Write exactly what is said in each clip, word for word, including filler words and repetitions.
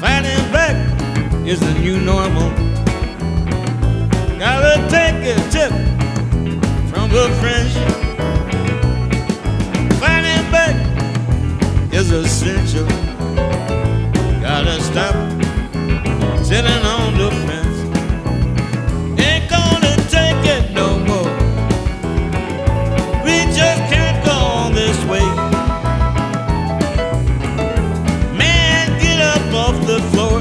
Fighting back is the new normal. Gotta take a tip from the French. Fighting back is essential. Gotta stop sitting on the fence. Ain't gonna take it no more. We just can't go on this way. Man, get up off the floor.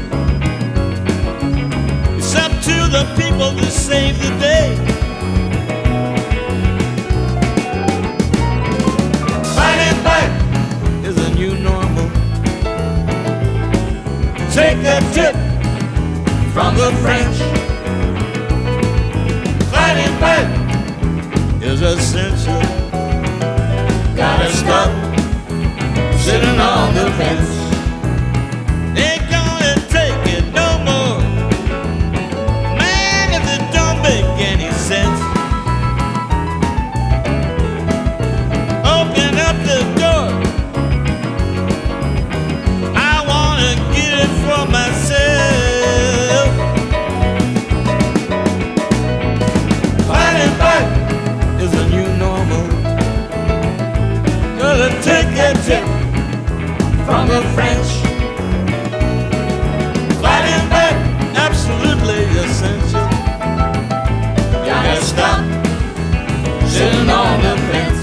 It's up to the people to save the day. Fighting back is a new normal. Take a tip from the French. Fighting back is essential. Gotta stop sitting on the fence. Ain't gonna take it no more. Man, if it don't make any sense, open up the door. I wanna get it for myself. Fighting back is a new normal. Gotta take a tip from the French. Fighting back, absolutely essential. Gotta stop sitting on the fence.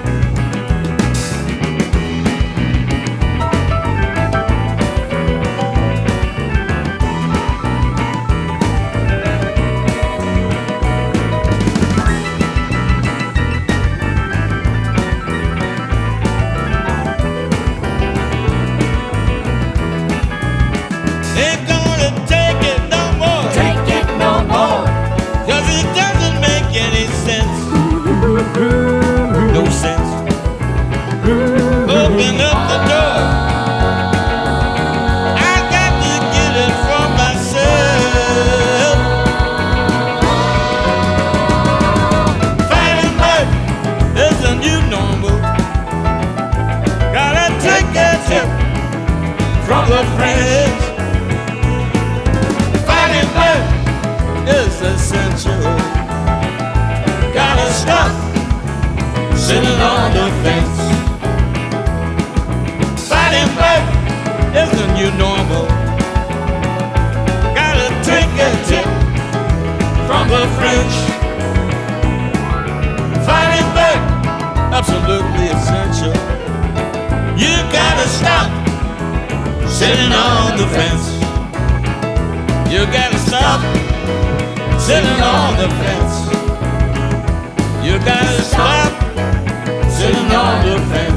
Ain't gonna take it no more. Take it no more. Cause it doesn't make any sense. No sense. Open up the door. I got to get it for myself. Fighting back is a new normal. Gotta take a tip from the French. Fighting back is essential. Gotta stop sitting on the fence. Fighting back is the new normal. Gotta take a tip from the French. Fighting back, absolutely essential. You gotta stop sitting on the fence. You gotta stop sitting on the fence. You gotta stop sitting on the fence.